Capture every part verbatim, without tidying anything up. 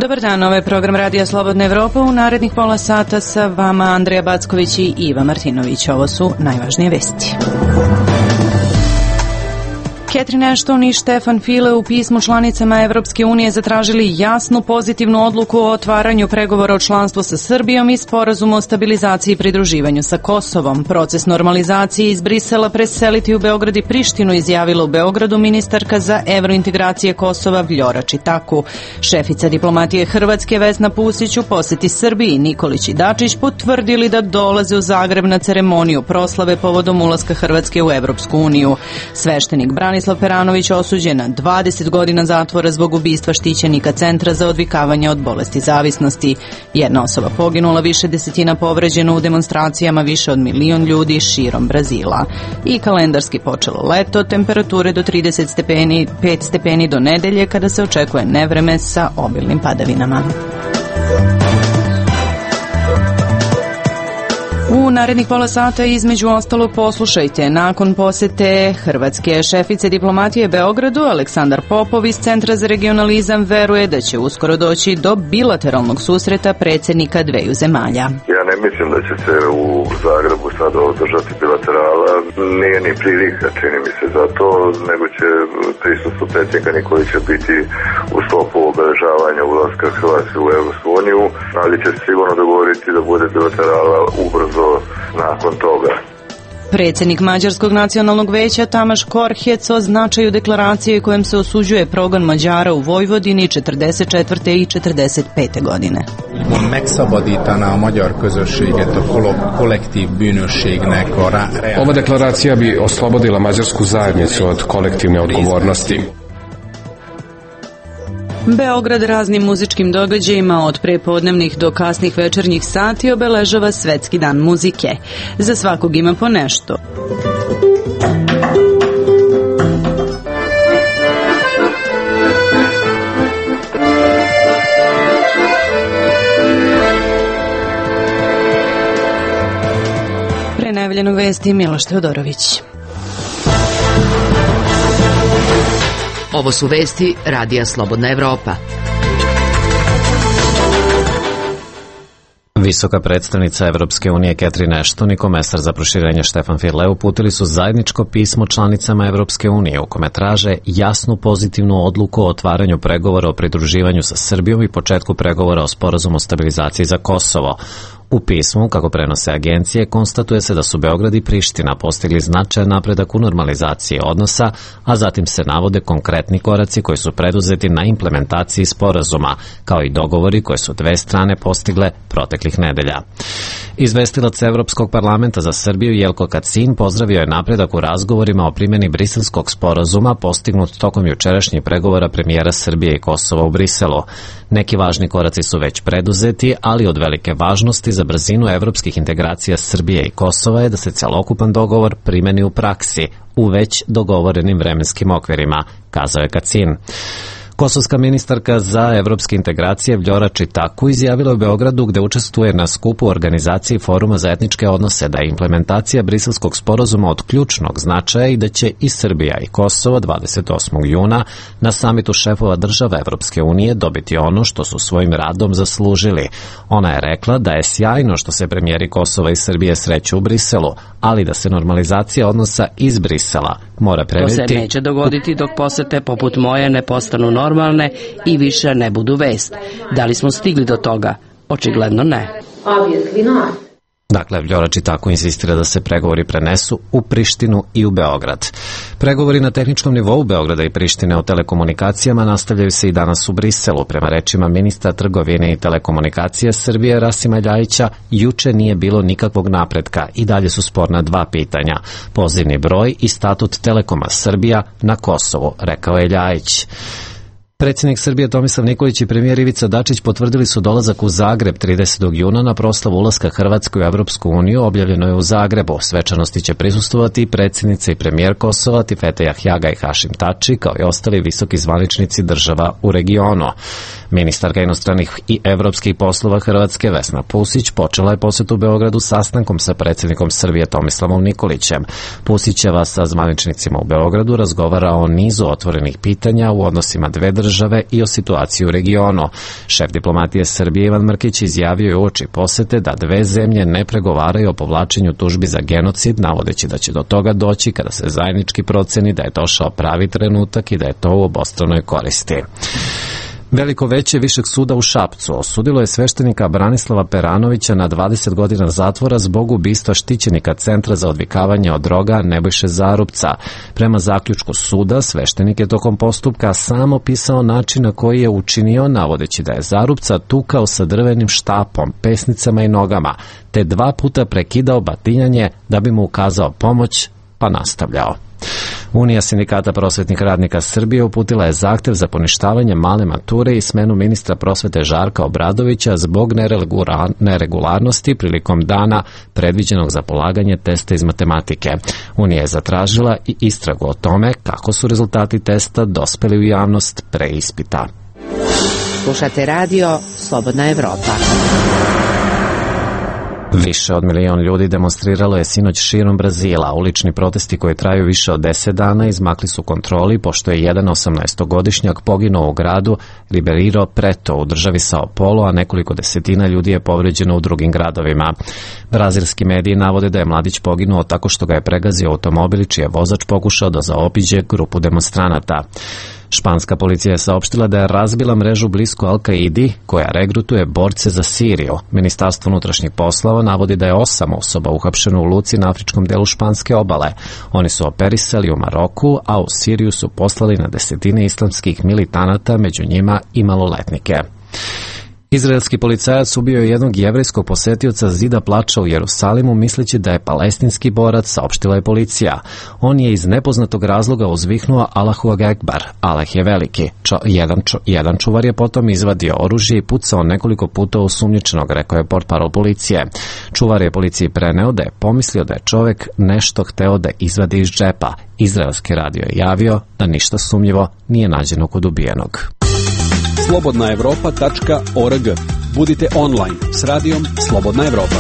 Dobar dan, ovo je program Radija Slobodna Evropa. U narednih pola sata sa vama Andreja Backović i Iva Martinović. Ovo su najvažnije vesti. Catherine Ashton i Stefan Füle u pismu članicama Evropske unije zatražili jasnu pozitivnu odluku o otvaranju pregovora o članstvu sa Srbijom i sporazumu o stabilizaciji i pridruživanju sa Kosovom. Proces normalizacije iz Brisela preseliti u Beograd i Prištinu izjavila u Beogradu ministarka za evrointegracije Kosova Vljora Čitaku. Šefica diplomatije Hrvatske Vesna Pusić u poseti Srbiji Nikolić i Dačić potvrdili da dolaze u Zagreb na ceremoniju proslave povodom ulaska Hrvatske u Evropsku uniju. Sveštenik Branislav Peranović osuđen na dvadeset godina zatvora zbog ubistva štićenika Centra za odvikavanje od bolesti zavisnosti. Jedna osoba poginula, više desetina povređeno u demonstracijama, više od milion ljudi širom Brazila. I kalendarski počelo leto, temperature do trideset stepeni, pet stepeni do nedelje kada se očekuje nevreme sa obilnim padavinama. U narednih pola sata između ostalog poslušajte. Nakon posete Hrvatske šefice diplomatije Beogradu, Aleksandar Popov iz Centra za regionalizam veruje da će uskoro doći do bilateralnog susreta predsjednika dveju zemalja. Ja ne mislim da će se u Zagrebu sada održati bilaterala. Nije ni prilika, čini mi se, za to, nego će prisustvo predsjednika Nikolića biti u sklopu obeležavanja ulaska Hrvatske u Evropsku uniju, ali će se sigurno dogovoriti da bude bilaterala ubrzo nakon toga. Predsjednik Mađarskog nacionalnog veća Tamaš Korhec o značaju deklaracije kojom se osuđuje progon Mađara u Vojvodini četrdeset četvrte i četrdeset pete godine. Megszabadítana a magyar közösséget a kolektív bűnösségnek a. Ova deklaracija bi oslobodila mađarsku zajednicu od kolektivne odgovornosti. Beograd raznim muzičkim događajima od prepodnevnih do kasnih večernjih sati obeležava Svetski dan muzike. Za svakog ima po nešto. Pre najavljenog vesti Miloš Teodorović. Ovo su vesti Radija Slobodna Evropa. Visoka predstavnica Evropske unije Catherine Ashton i komesar za proširenje Stefan Füle uputili su zajedničko pismo članicama Evropske unije u kome traže jasnu pozitivnu odluku o otvaranju pregovora o pridruživanju sa Srbijom i početku pregovora o sporazumu o stabilizaciji za Kosovo. U pismu, kako prenose agencije, konstatuje se da su Beograd i Priština postigli značajan napredak u normalizaciji odnosa, a zatim se navode konkretni koraci koji su preduzeti na implementaciji sporazuma, kao i dogovori koje su dve strane postigle proteklih nedelja. Izvestilac Evropskog parlamenta za Srbiju Jelko Kacin pozdravio je napredak u razgovorima o primjeni briselskog sporazuma postignut tokom jučerašnjih pregovora premijera Srbije i Kosova u Briselu. Neki važni koraci su već preduzeti, ali od velike važnosti za brzinu evropskih integracija Srbije i Kosova je da se celokupan dogovor primeni u praksi u već dogovorenim vremenskim okvirima, kazao je Kacin. Kosovska ministarka za evropske integracije Vljora Čitaku izjavila u Beogradu, gde učestvuje na skupu organizaciji Foruma za etničke odnose, da je implementacija briselskog sporazuma od ključnog značaja i da će i Srbija i Kosovo dvadeset osmog juna na samitu šefova država Evropske unije dobiti ono što su svojim radom zaslužili. Ona je rekla da je sjajno što se premijeri Kosova i Srbije sreću u Briselu, ali da se normalizacija odnosa iz Brisela mora preneti. To se neće dogoditi dok posete poput moje ne postanu normalne i više ne budu vest. Da li smo stigli do toga? Očigledno ne. Dakle, Vljora Čitaku insistira da se pregovori prenesu u Prištinu i u Beograd. Pregovori na tehničkom nivou Beograda i Prištine o telekomunikacijama nastavljaju se i danas u Briselu. Prema rečima ministra trgovine i telekomunikacije Srbije Rasima Ljajića, juče nije bilo nikakvog napretka i dalje su sporna dva pitanja: pozivni broj i statut Telekoma Srbija na Kosovu, rekao je Ljajić. Predsjednik Srbije Tomislav Nikolić i premijer Ivica Dačić potvrdili su dolazak u Zagreb tridesetog juna na proslavu ulaska Hrvatske u Evropsku uniju, objavljeno je u Zagrebu. Svečanosti će prisustvovati i predsjednica i premijer Kosova Tifete Jahjaga i Hašim Tači, kao i ostali visoki zvaničnici država u regionu. Ministarka inostranih i evropskih poslova Hrvatske Vesna Pusić počela je posetu Beogradu sastankom sa predsjednikom Srbije Tomislavom Nikolićem. Pusićeva sa zvaničnicima u Beogradu razgovara o nizu otvorenih pitanja u odnosima dve države i o situaciji u regionu. Šef diplomatije Srbije Ivan Mrkić izjavio je uoči posete da dve zemlje ne pregovaraju o povlačenju tužbi za genocid, navodeći da će do toga doći kada se zajednički proceni da je došao pravi trenutak i da je to u obostranoj koristi. Veliko veće Višeg suda u Šapcu osudilo je sveštenika Branislava Peranovića na dvadeset godina zatvora zbog ubistva štićenika Centra za odvikavanje od droga Nebojše Zarupca. Prema zaključku suda, sveštenik je tokom postupka sam opisao način na koji je učinio, navodeći da je Zarupca tukao sa drvenim štapom, pesnicama i nogama, te dva puta prekidao batinjanje da bi mu ukazao pomoć, pa nastavljao. Unija sindikata prosvetnih radnika Srbije uputila je zahtev za poništavanje male mature i smenu ministra prosvete Žarka Obradovića zbog neregularnosti prilikom dana predviđenog za polaganje testa iz matematike. Unija je zatražila i istragu o tome kako su rezultati testa dospeli u javnost pre ispita. Slušate radio Slobodna Evropa. Više od milion ljudi demonstriralo je sinoć širom Brazila. Ulični protesti koji traju više od deset dana izmakli su kontroli, pošto je jedan osamnaestogodišnjak poginuo u gradu Ribeirão Preto u državi Sao Paulo, a nekoliko desetina ljudi je povređeno u drugim gradovima. Brazilski mediji navode da je mladić poginuo tako što ga je pregazio automobil čiji je vozač pokušao da zaobiđe grupu demonstranata. Španska policija je saopštila da je razbila mrežu blisko Al-Kaidi koja regrutuje borce za Siriju. Ministarstvo unutrašnjih poslova navodi da je osam osoba uhapšeno u luci na afričkom delu španske obale. Oni su operisali u Maroku, a u Siriju su poslali na desetine islamskih militanata, među njima i maloletnike. Izraelski policajac ubio je jednog jevrejskog posetioca Zida plača u Jerusalimu misleći da je palestinski borac, saopštila je policija. On je iz nepoznatog razloga uzvihnuo Allahu Ekbar, Allah je veliki. Čo, jedan, čo, jedan čuvar je potom izvadio oružje i pucao nekoliko puta u osumnjičenog, rekao je portparol policije. Čuvar je policiji preneo da je pomislio da je čovek nešto hteo da izvadi iz džepa. Izraelski radio je javio da ništa sumnjivo nije nađeno kod ubijenog. slobodna evropa tačka org. Budite online s radijom Slobodna Evropa.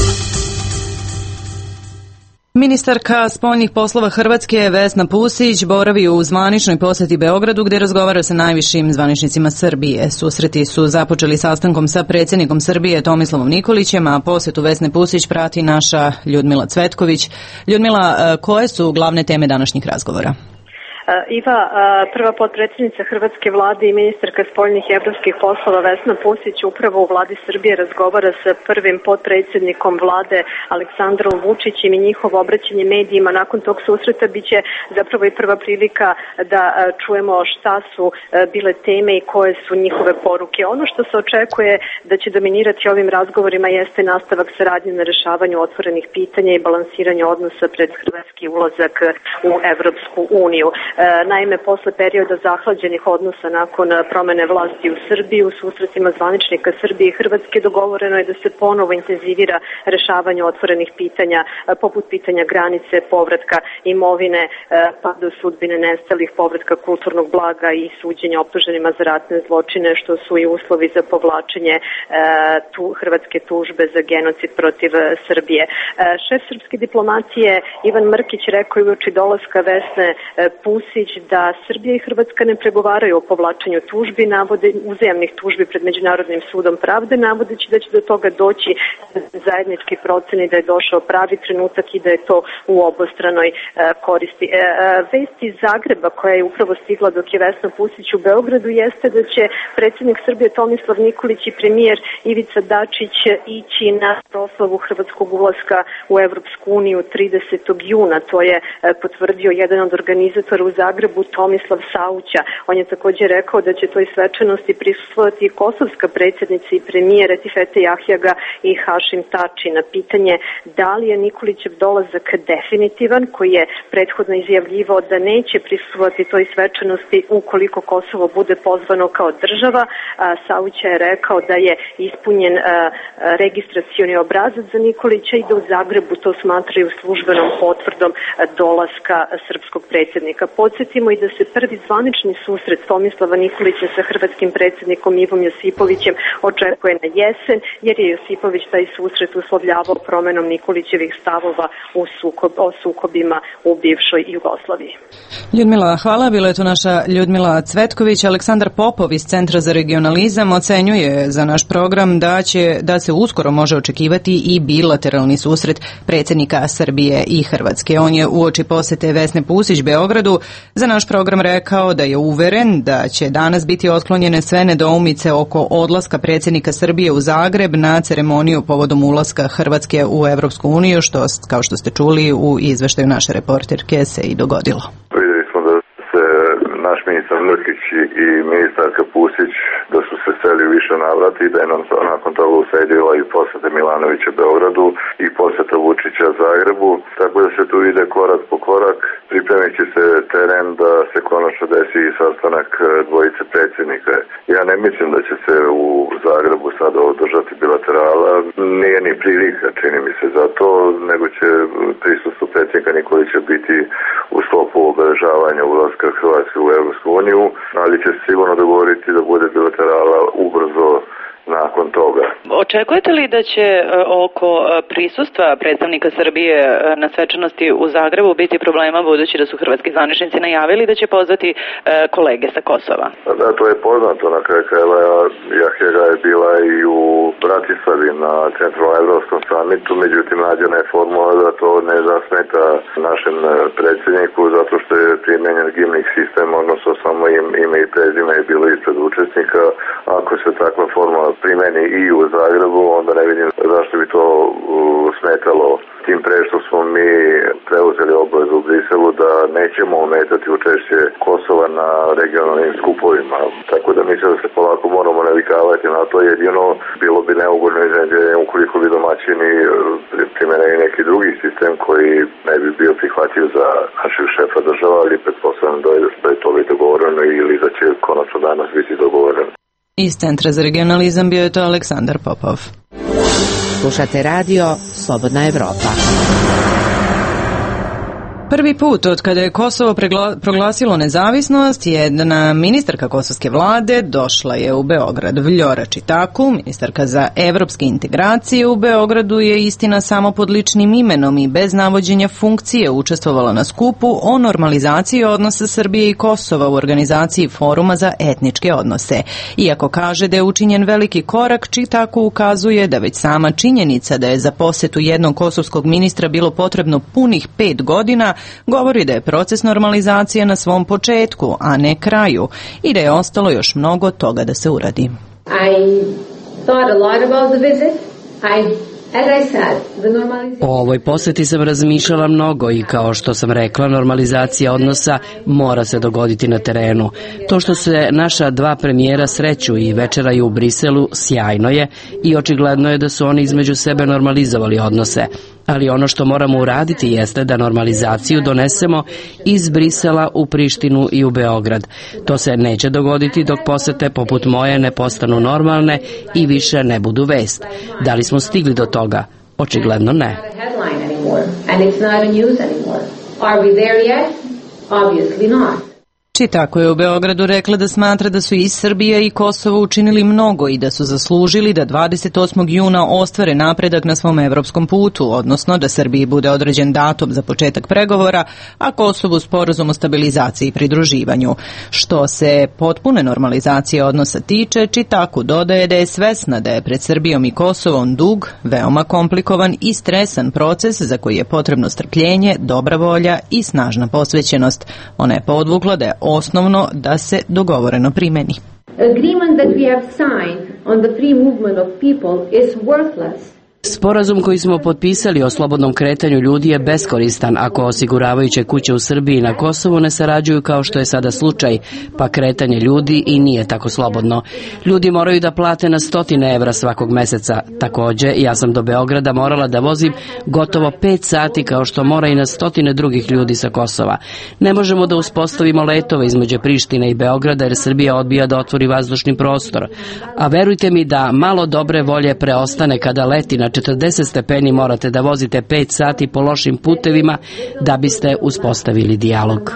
Ministarka spoljnih poslova Hrvatske Vesna Pusić boravi u zvaničnoj poseti Beogradu gdje razgovara sa najvišim zvaničnicima Srbije. Susreti su započeli sastankom sa predsjednikom Srbije Tomislavom Nikolićem, a posetu Vesne Pusić prati naša Ljudmila Cvetković. Ljudmila, koje su glavne teme današnjih razgovora? Iva, prva potpredsjednica Hrvatske vlade i ministarka spoljnih i evropskih poslova Vesna Pusić upravo u vladi Srbije razgovara sa prvim potpredsjednikom vlade Aleksandrom Vučićem i njihovo obraćanje medijima. Nakon tog susreta biće zapravo i prva prilika da čujemo šta su bile teme i koje su njihove poruke. Ono što se očekuje da će dominirati ovim razgovorima jeste nastavak saradnje na rešavanju otvorenih pitanja i balansiranju odnosa pred hrvatski ulazak u Evropsku uniju. Naime, posle perioda zahlađenih odnosa nakon promene vlasti u Srbiji, u susretima zvaničnika Srbije i Hrvatske dogovoreno je da se ponovo intenzivira rešavanje otvorenih pitanja, poput pitanja granice, povratka imovine, pa do sudbine nestalih, povratka kulturnog blaga i suđenja optuženima za ratne zločine, što su i uslovi za povlačenje tu, hrvatske tužbe za genocid protiv Srbije. Šef srpske diplomacije Ivan Mrkić rekao je uoči dolaska Vesne Pusić da Srbija i Hrvatska ne pregovaraju o povlačenju tužbi, navode uzajamnih tužbi pred Međunarodnim sudom pravde, navodeći da će do toga doći zajednički proceni da je došao pravi trenutak i da je to u obostranoj e, koristi. E, vest iz Zagreba koja je upravo stigla dok je Vesna Pusić u Beogradu jeste da će predsjednik Srbije Tomislav Nikolić i premijer Ivica Dačić ići na proslavu hrvatskog ulaska u Evropsku uniju tridesetog juna. To je e, potvrdio jedan od organizatora u Zagrebu, Tomislav Sauća. On je također rekao da će toj svečanosti prisustvovati i kosovska predsjednica i premijer Etifete Jahjaga i Hašim Tači. Na pitanje da li je Nikolićev dolazak definitivan, koji je prethodno izjavljivao da neće prisustvovati toj svečanosti ukoliko Kosovo bude pozvano kao država, Sauća je rekao da je ispunjen registracioni obrazac za Nikolića i da u Zagrebu to smatraju službenom potvrdom dolaska srpskog predsjednika. podsjetimo i da se prvi zvanični susret Tomislava Nikolića sa hrvatskim predsjednikom Ivom Josipovićem očekuje na jesen, jer je Josipović taj susret uslovljavao promenom Nikolićevih stavova u sukob, o sukobima u bivšoj Jugoslaviji. Ljudmila, hvala. Bila je to naša Ljudmila Cvetković. Aleksandar Popov iz Centra za regionalizam ocenjuje za naš program da će da se uskoro može očekivati i bilateralni susret predsjednika Srbije i Hrvatske. On je uoči posete Vesne Pusić Beogradu za naš program rekao da je uveren da će danas biti otklonjene sve nedoumice oko odlaska predsjednika Srbije u Zagreb na ceremoniju povodom ulaska Hrvatske u Evropsku uniju, što, kao što ste čuli u izveštaju naše reporterke, se i dogodilo. Vidjeli smo da se naš ministar Mrkić i ministarka Pusić da su se seli više navrati i da je nam nakon toga usledila i poseta Milanovića Beogradu i poseta Vučića Zagrebu, tako da se tu ide korak po korak. Pripremit će se teren da se konačno desi i sastanak dvojice predsjednika. Ja ne mislim da će se u Zagrebu sada održati bilaterala, nije ni prilika, čini mi se za to, nego će prisustvo predsjednika Nikolića biti u sklopu obeležavanja ulaska Hrvatske u Evropsku uniju, ali će se sigurno dogovoriti da bude bilaterala ubrzo nakon toga. Očekujete li da će oko prisustva predstavnika Srbije na svečanosti u Zagrebu biti problema, budući da su hrvatski zvaničnici najavili da će pozvati kolege sa Kosova? Da, to je poznato. Na kraju krajeva Jahjera je bila i u Bratislavi na Centralnoevropskom samitu, međutim nađena je formula da to ne zasmeta našem predsjedniku zato što je primenjen gimnik sistem, odnosno samo ime i prezime je bilo ispred učesnika. Ako se takva formula primeni i u Zagrebu, onda ne vidim zašto bi to smetalo. Tim pre što smo mi preuzeli obavezu u Briselu da nećemo ometati učešće Kosova na regionalnim skupovima. Tako da mislim da se polako moramo navikavati na to. Jedino bilo bi neugodno iznenađenje ukoliko bi domaćini primenili neki drugi sistem koji ne bi bio prihvatljiv za našeg šefa država, ali pretpostavljam da je, da je to bi dogovoreno ili da će konačno danas biti dogovoreno. Iz Centra za regionalizam bio je to Aleksandar Popov. Slušate radio Slobodna Evropa. Prvi put od kada je Kosovo proglasilo nezavisnost, jedna ministarka kosovske vlade došla je u Beograd. Vljora Čitaku, ministarka za evropske integracije u Beogradu, je istina samo pod ličnim imenom i bez navođenja funkcije učestvovala na skupu o normalizaciji odnosa Srbije i Kosova u organizaciji Foruma za etničke odnose. Iako kaže da je učinjen veliki korak, Čitaku ukazuje da već sama činjenica da je za posetu jednog kosovskog ministra bilo potrebno punih pet godina govori da je proces normalizacije na svom početku, a ne kraju, i da je ostalo još mnogo toga da se uradi. I thought a lot about the visit. I O ovoj poseti sam razmišljala mnogo i kao što sam rekla, normalizacija odnosa mora se dogoditi na terenu. To što se naša dva premijera sreću i večeraju u Briselu sjajno je i očigledno je da su oni između sebe normalizovali odnose. Ali ono što moramo uraditi jeste da normalizaciju donesemo iz Brisela u Prištinu i u Beograd. To se neće dogoditi dok posete poput moje ne postanu normalne i više ne budu vest. Da li smo stigli do toga? Očigledno ne. Čitako je u Beogradu rekla da smatra da su i Srbija i Kosovo učinili mnogo i da su zaslužili da dvadeset osmog juna ostvare napredak na svom evropskom putu, odnosno da Srbiji bude određen datum za početak pregovora, a Kosovu sporazum o stabilizaciji i pridruživanju. Što se potpune normalizacije odnosa tiče, Čitaku dodaje da je svesna da je pred Srbijom i Kosovom dug, veoma komplikovan i stresan proces za koji je potrebno strpljenje, dobra volja i snažna posvećenost. Ona je podvukla da je osnovno da se dogovoreno primeni. Agreement that we have signed on the free movement of people is worthless. Sporazum koji smo potpisali o slobodnom kretanju ljudi je beskoristan ako osiguravajuće kuće u Srbiji i na Kosovu ne sarađuju kao što je sada slučaj, pa kretanje ljudi i nije tako slobodno. Ljudi moraju da plate na stotine evra svakog meseca. Takođe, ja sam do Beograda morala da vozim gotovo pet sati kao što mora i na stotine drugih ljudi sa Kosova. Ne možemo da uspostavimo letove između Prištine i Beograda jer Srbija odbija da otvori vazdušni prostor. A verujte mi da malo dobre volje preostane kada leti na na četrdeset stepeni morate da vozite pet sati po lošim putevima da biste uspostavili dijalog.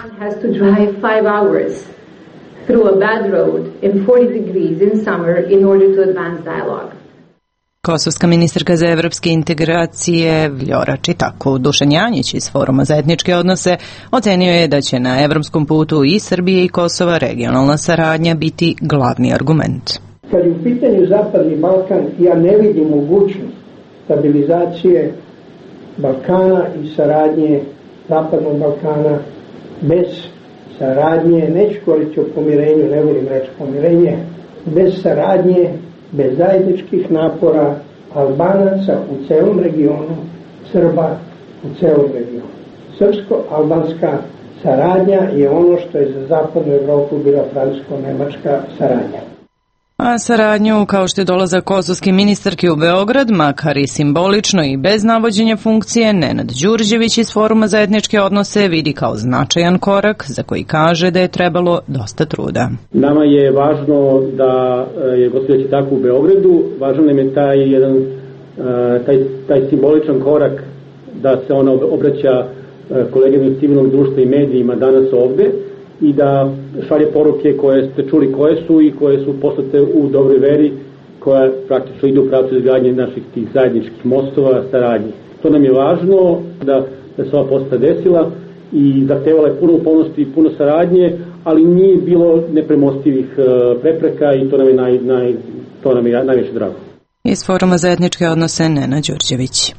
Kosovska ministarka za evropske integracije Vljora Čitaku. Dušan Janjić iz Foruma za etničke odnose ocenio je da će na evropskom putu i Srbije i Kosova regionalna saradnja biti glavni argument. Kad je u pitanju Zapadni Balkan, ja ne vidim mogućnost stabilizacije Balkana i saradnje Zapadnog Balkana bez saradnje, neću govoriti o pomirenju, ne volim reći pomirenje, bez saradnje, bez zajedničkih napora Albanaca u celom regionu, Srba u celom regionu. Srpsko-albanska saradnja je ono što je za Zapadnu Evropu bila francusko-nemačka saradnja. A saradnju, kao što je dolazak kosovske ministarke u Beograd, makar i simbolično i bez navođenja funkcije, Nenad Đurđević iz Foruma za etničke odnose vidi kao značajan korak za koji kaže da je trebalo dosta truda. Nama je važno da je gospođa Čitaku u Beogradu, važno nam je taj jedan taj, taj simboličan korak da se ona obraća kolegama iz civilnog društva i medijima danas ovde i da šalje poruke koje ste čuli koje su i koje su poslate u dobroj veri, koja praktično ide u pravcu izgradnje naših tih zajedničkih mostova, saradnje. To nam je važno da, da se ova poseta desila i zahtevala je puno upornosti i puno saradnje, ali nije bilo nepremostivih prepreka i to nam je, naj, naj, to nam je najviše drago. Iz Foruma za etničke odnose Nenad Đurđević.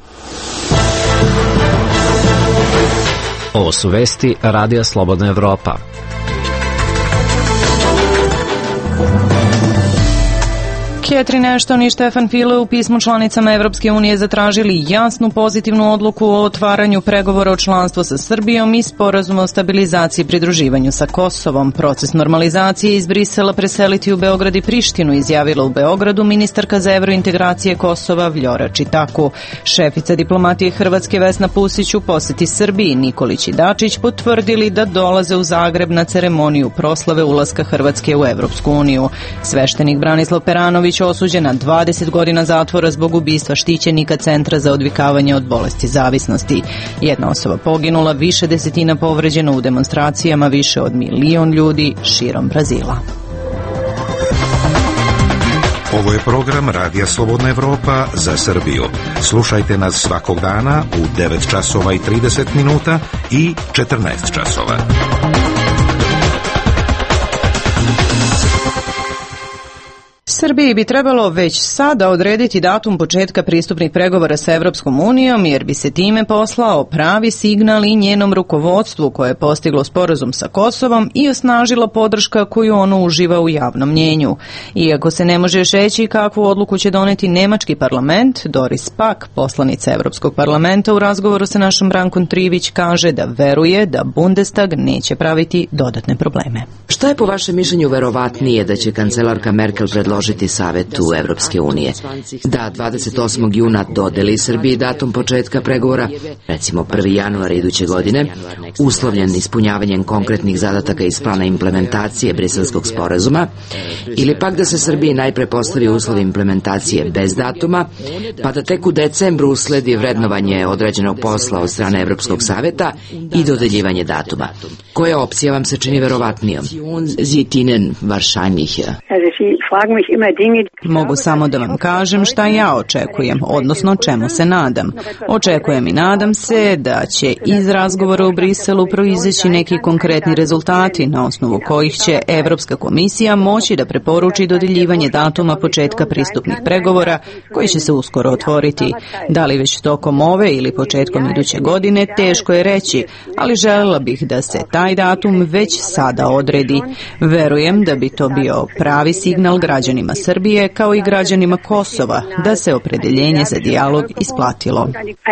Ovo su vesti Radija Slobodna Evropa. Catherine Ashton i Stefan Füle u pismu članicama Evropske unije zatražili jasnu pozitivnu odluku o otvaranju pregovora o članstvu sa Srbijom i sporazuma o stabilizaciji i pridruživanju sa Kosovom. Proces normalizacije iz Brisela preseliti u Beograd i Prištinu, izjavila u Beogradu ministarka za evrointegracije Kosova Vljora Čitaku. Šefica diplomatije Hrvatske Vesna Pusić u poseti Srbiji Nikolić i Dačić potvrdili da dolaze u Zagreb na ceremoniju proslave ulaska Hrvatske u Evropsku uniju. Sveštenik Branislav Peranović osuđen na dvadeset godina zatvora zbog ubistva štićenika Centra za odvikavanje od bolesti zavisnosti. Jedna osoba poginula, više desetina povređeno u demonstracijama, više od milion ljudi širom Brazila. Ovo je program Radija Slobodna Evropa za Srbiju. Slušajte nas svakog dana u devet časova i trideset minuta i četrnaest časova. Srbiji bi trebalo već sada odrediti datum početka pristupnih pregovora sa Evropskom unijom, jer bi se time poslao pravi signal i njenom rukovodstvu koje je postiglo sporazum sa Kosovom i osnažila podrška koju ono uživa u javnom mnjenju. Iako se ne može još reći kakvu odluku će doneti nemački parlament, Doris Pack, poslanica Evropskog parlamenta, u razgovoru sa našom Brankom Trivić kaže da veruje da Bundestag neće praviti dodatne probleme. Šta je po vašem mišljenju verovatnije da će kancelarka Merkel predložiti Savetu Evropske unije? Da dvadeset osmog juna dodeli Srbiji datum početka pregovora, recimo prvi januar iduće godine, uslovljen ispunjavanjem konkretnih zadataka iz plana implementacije Briselskog sporazuma, ili pak da se Srbiji najpre postavi uslov implementacije bez datuma, pa da tek u decembru usledi vrednovanje određenog posla od strane Evropskog saveta i dodeljivanje datuma. Koja opcija vam se čini verovatnijom? Mogu samo da vam kažem šta ja očekujem, odnosno čemu se nadam. Očekujem i nadam se da će iz razgovora u Briselu proizaći neki konkretni rezultati na osnovu kojih će Evropska komisija moći da preporuči dodeljivanje datuma početka pristupnih pregovora koji će se uskoro otvoriti. Da li već tokom ove ili početkom iduće godine, teško je reći, ali željela bih da se taj datum već sada odredi. Verujem da bi to bio pravi signal građanima Srbije kao i građanima Kosova da se opredeljenje za dijalog isplatilo.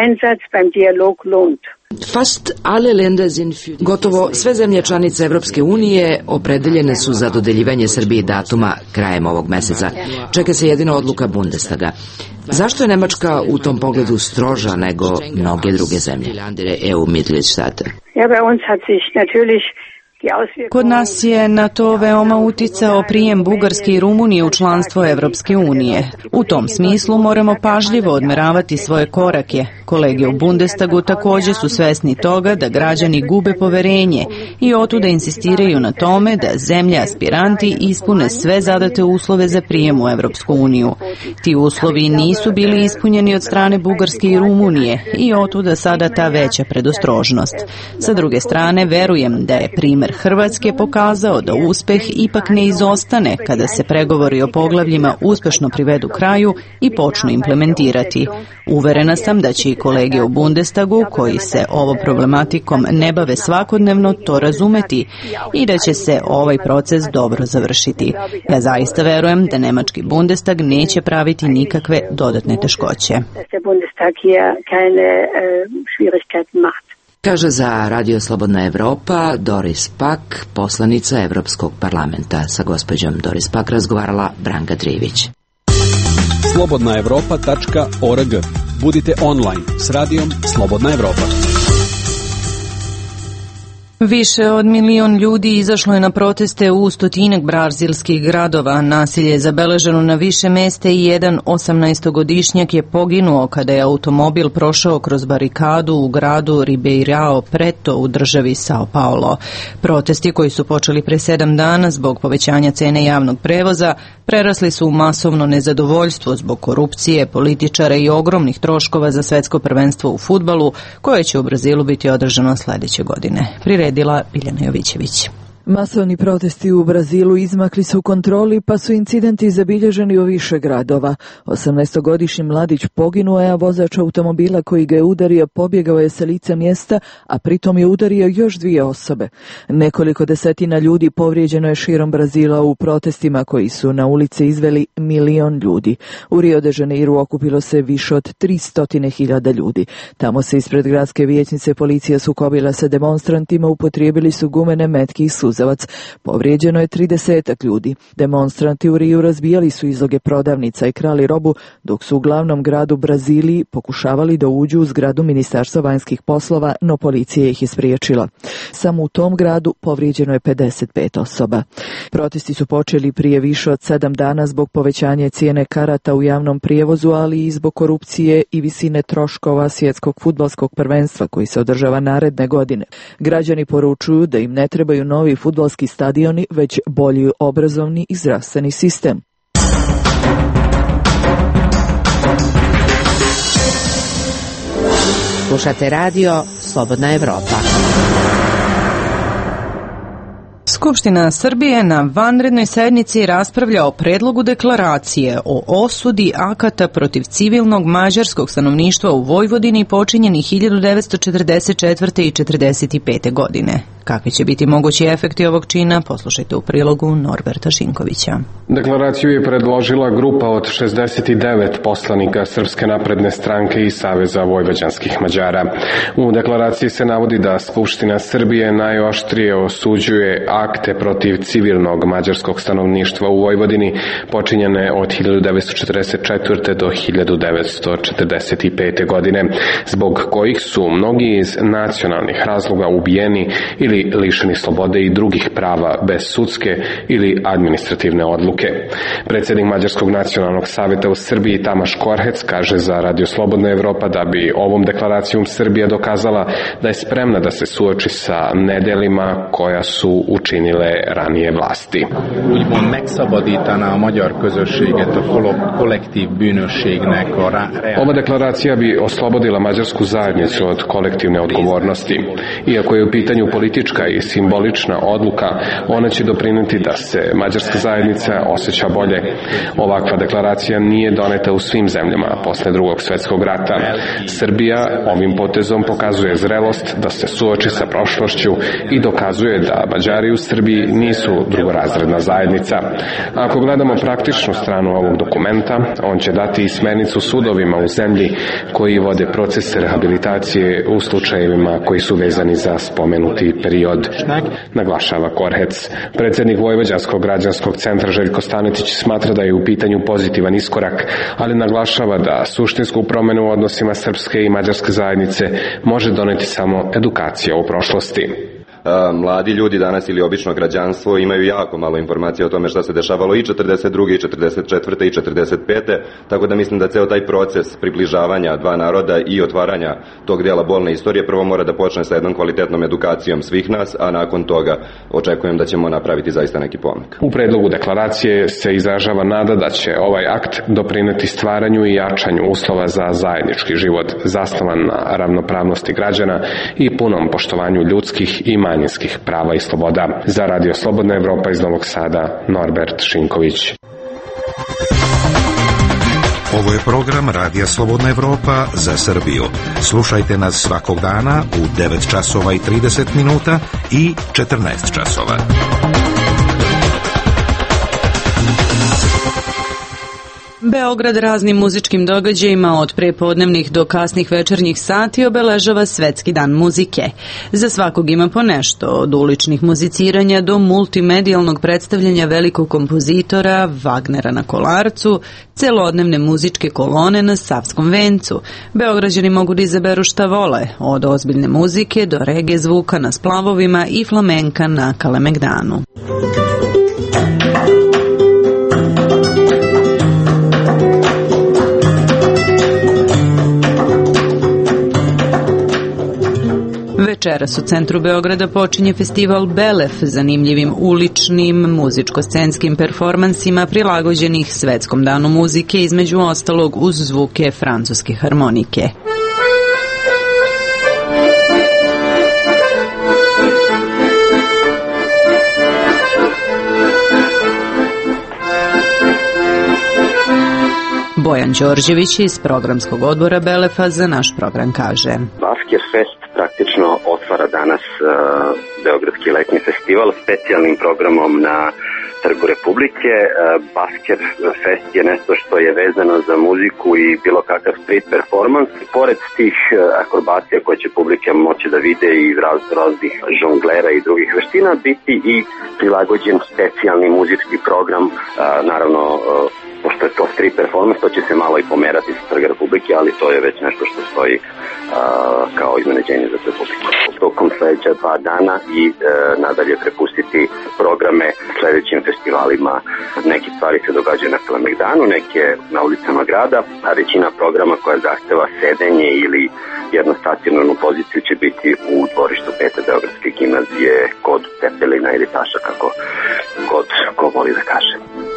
Gotovo sve zemlje članice Evropske unije opredeljene su za dodeljivanje Srbiji datuma krajem ovog meseca. Čeka se jedino odluka Bundestaga. Zašto je Nemačka u tom pogledu stroža nego mnoge druge zemlje? Kod nas je na to veoma uticao prijem Bugarske i Rumunije u članstvo Evropske unije. U tom smislu moramo pažljivo odmeravati svoje korake. Kolege u Bundestagu također su svesni toga da građani gube poverenje i otuda insistiraju na tome da zemlje aspiranti ispune sve zadate uslove za prijem u Evropsku uniju. Ti uslovi nisu bili ispunjeni od strane Bugarske i Rumunije i otuda sada ta veća predostrožnost. Sa druge strane, verujem da je primjer Hrvatske pokazao da uspeh ipak ne izostane kada se pregovori o poglavljima uspešno privedu kraju i počnu implementirati. Uverena sam da će i kolege u Bundestagu, koji se ovom problematikom ne bave svakodnevno, to razumeti i da će se ovaj proces dobro završiti. Ja zaista verujem da nemački Bundestag neće praviti nikakve dodatne teškoće. Kaže za Radio Slobodna Evropa Doris Pak, poslanica Evropskog parlamenta. Sa gospođom Doris Pak razgovarala Branka Trivić. slobodna evropa tačka org. Budite online s radijom Slobodna Evropa. Više od milion ljudi izašlo je na proteste u stotinak brazilskih gradova. Nasilje je zabeleženo na više mesta i jedan osamnaestogodišnjak je poginuo kada je automobil prošao kroz barikadu u gradu Ribeirão Preto u državi São Paulo. Protesti koji su počeli pre sedam dana zbog povećanja cene javnog prevoza prerasli su u masovno nezadovoljstvo zbog korupcije, političara i ogromnih troškova za svetsko prvenstvo u fudbalu koje će u Brazilu biti održano sledeće godine. Priredila Biljana Jovićević. Masovni protesti u Brazilu izmakli su kontroli, pa su incidenti zabilježeni u više gradova. osamnaestogodišnji mladić poginuo je, a vozač automobila koji ga je udario pobjegao je sa lica mjesta, a pritom je udario još dvije osobe. Nekoliko desetina ljudi povrijeđeno je širom Brazila u protestima koji su na ulice izveli milion ljudi. U Rio de Janeiru okupilo se više od tristo hiljada ljudi. Tamo se ispred gradske vijećnice policija sukobila sa demonstrantima, upotrijebili su gumene metke i suzavac. Povrijeđeno je tridesetak ljudi. Demonstranti u Riju razbijali su izloge prodavnica i krali robu, dok su u glavnom gradu Braziliji pokušavali da uđu u zgradu Ministarstva vanjskih poslova, no policija ih je spriječila. Samo u tom gradu povrijeđeno je pedeset pet osoba. Protesti su počeli prije više od sedam dana zbog povećanja cijene karata u javnom prijevozu, ali i zbog korupcije i visine troškova svjetskog fudbalskog prvenstva koji se održava naredne godine. Građani poručuju da im ne trebaju novi fudbalski stadioni, već bolji obrazovni i zdravstveni sistem. Slušate radio Slobodna Evropa. Skupština Srbije na vanrednoj sednici raspravlja o predlogu deklaracije o osudi akata protiv civilnog mađarskog stanovništva u Vojvodini počinjenih hiljadu devetsto četrdeset četvrte i četrdeset pete. godine. Kakvi će biti mogući efekti ovog čina, poslušajte u prilogu Norberta Šinkovića. Deklaraciju je predložila grupa od šezdeset devet poslanika Srpske napredne stranke i Saveza vojvođanskih Mađara. U deklaraciji se navodi da Skupština Srbije najoštrije osuđuje akte protiv civilnog mađarskog stanovništva u Vojvodini počinjene od hiljadu devetsto četrdeset četvrte do hiljadu devetsto četrdeset pete. godine, zbog kojih su mnogi iz nacionalnih razloga ubijeni ili lišeni slobode i drugih prava bez sudske ili administrativne odluke. Predsjednik Mađarskog nacionalnog savjeta u Srbiji Tamaš Korhec kaže za Radio Slobodna Evropa da bi ovom deklaracijom Srbija dokazala da je spremna da se suoči sa nedelima koja su učinile ranije vlasti. Úgymond megszabadítaná a magyar közösséget a kollektív bűnösségnek a rá... Ova deklaracija bi oslobodila mađarsku zajednicu od kolektivne odgovornosti. Iako je u pitanju politička i simbolična odluka, ona će doprineti da se mađarska zajednica osjeća bolje. Ovakva deklaracija nije doneta u svim zemljama posle drugog svjetskog rata. Srbija ovim potezom pokazuje zrelost da se suoči sa prošlošću i dokazuje da Mađari u Srbiji nisu drugorazredna zajednica. Ako gledamo praktičnu stranu ovog dokumenta, on će dati i smernicu sudovima u zemlji koji vode procese rehabilitacije u slučajevima koji su vezani za spomenuti period, naglašava Korhec. Predsjednik Vojvođanskog građanskog centra Željko Stanetić smatra da je u pitanju pozitivan iskorak, ali naglašava da suštinsku promjenu u odnosima srpske i mađarske zajednice može doneti samo edukacija u prošlosti. mladi ljudi danas ili obično građanstvo imaju jako malo informacija o tome šta se dešavalo i četrdeset druge i četrdeset četvrte i četrdeset pete, tako da mislim da ceo taj proces približavanja dva naroda i otvaranja tog dela bolne istorije prvo mora da počne sa jednom kvalitetnom edukacijom svih nas, a nakon toga očekujem da ćemo napraviti zaista neki pomak. U predlogu deklaracije se izražava nada da će ovaj akt doprineti stvaranju i jačanju uslova za zajednički život zasnovan na ravnopravnosti građana i punom poštovanju ljudskih i manjinskih prava i sloboda. Za Radio Slobodna Evropa iz Novog Sada, Norbert Šinković. Ovo je program Radija Slobodna Evropa za Srbiju. Slušajte nas svakog dana u devet časova i trideset minuta i četrnaest časova. Beograd raznim muzičkim događajima od prepodnevnih do kasnih večernjih sati obeležava Svetski dan muzike. Za svakog ima po nešto, od uličnih muziciranja do multimedijalnog predstavljanja velikog kompozitora Wagnera na Kolarcu, celodnevne muzičke kolone na Savskom vencu. Beograđani mogu da izaberu šta vole, od ozbiljne muzike do reggae zvuka na splavovima i flamenka na Kalemegdanu. Večeras u centru Beograda počinje festival Belef zanimljivim uličnim muzičko-scenskim performansima prilagođenih Svetskom danu muzike, između ostalog uz zvuke francuske harmonike. Bojan Đorđević iz programskog odbora Belefa za naš program kaže: Basker Fest praktično otvara danas uh, Beogradski letnji festival specijalnim programom na Trgu Republike. Uh, Basker Fest je nešto što je vezano za muziku i bilo kakav street performance. Pored tih uh, akrobacija koje će publika moći da vide i raz, raznih žonglera i drugih veština, biti i prilagođen specijalni muzički program, uh, naravno uh, pošto je to street performance, to će se malo i pomerati sa Trga Republike, ali to je već nešto što stoji uh, kao iznenađenje za Republiku. Tokom sledeća dva dana i uh, nadalje prepustiti programe sledećim festivalima. Neke stvari se događaju na Kalemegdanu, neke na ulicama grada, a većina programa koja zahteva sedenje ili jednostacionarnu poziciju će biti u dvorištu Pete Beogradske gimnazije kod Tepelina ili Taša, kako god ko voli da kaže.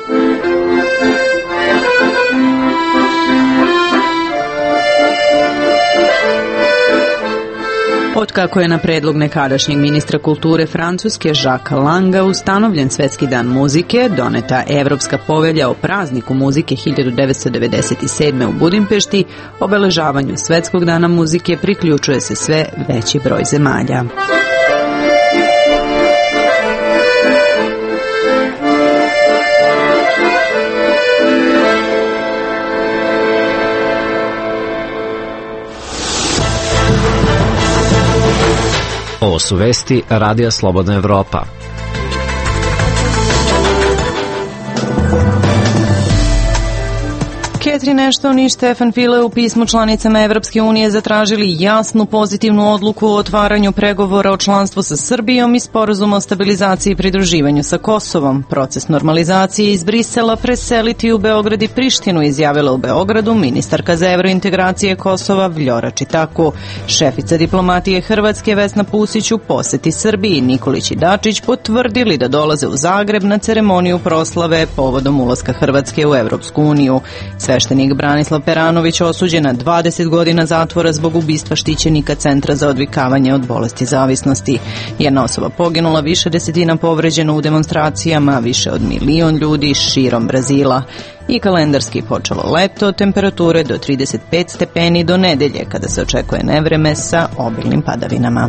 Otkako je na predlog nekadašnjeg ministra kulture Francuske Jacquesa Langa ustanovljen Svetski dan muzike, doneta Evropska povelja o prazniku muzike hiljadu devetsto devedeset sedme. u Budimpešti, obeležavanju Svetskog dana muzike priključuje se sve veći broj zemalja. Ovo su vesti Radija Slobodna Evropa. Catherine Ashton i Stefan File u pismu članicama Evropske unije zatražili jasnu pozitivnu odluku o otvaranju pregovora o članstvu sa Srbijom i sporazuma o stabilizaciji i pridruživanju sa Kosovom. Proces normalizacije iz Brisela preseliti u Beograd i Prištinu, izjavila u Beogradu ministarka za evrointegracije Kosova Vljora Čitaku. Šefica diplomatije Hrvatske Vesna Pusić u poseti Srbiji Nikolić i Dačić potvrdili da dolaze u Zagreb na ceremoniju proslave povodom ulaska Hrvatske u Evropsku uniju. Sveštenik Branislav Peranović osuđen na dvadeset godina zatvora zbog ubistva štićenika Centra za odvikavanje od bolesti zavisnosti. Jedna osoba poginula, više desetina povređeno u demonstracijama, više od milion ljudi širom Brazila. I kalendarski počelo leto, temperature do trideset pet stepeni do nedelje, kada se očekuje nevreme sa obilnim padavinama.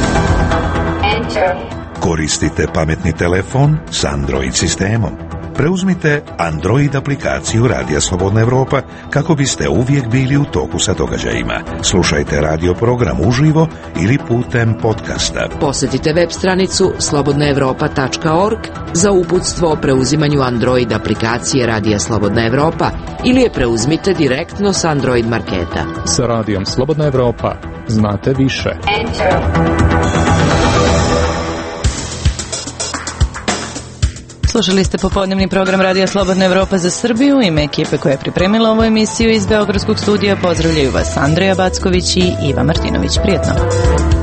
Koristite pametni telefon s Android sistemom. Preuzmite Android aplikaciju Radija Slobodna Evropa kako biste uvijek bili u toku sa događajima. Slušajte radio program uživo ili putem podcasta. Posjetite web stranicu slobodna evropa tačka org za uputstvo o preuzimanju Android aplikacije Radija Slobodna Evropa ili je preuzmite direktno s Android marketa. Sa Radijom Slobodna Evropa znate više. Enter. Slušali ste popodnevni program Radija Slobodna Evropa za Srbiju. Ime ekipe koja je pripremila ovu emisiju iz Beogradskog studija pozdravljaju vas Andreja Backović i Iva Martinović. Prijetno.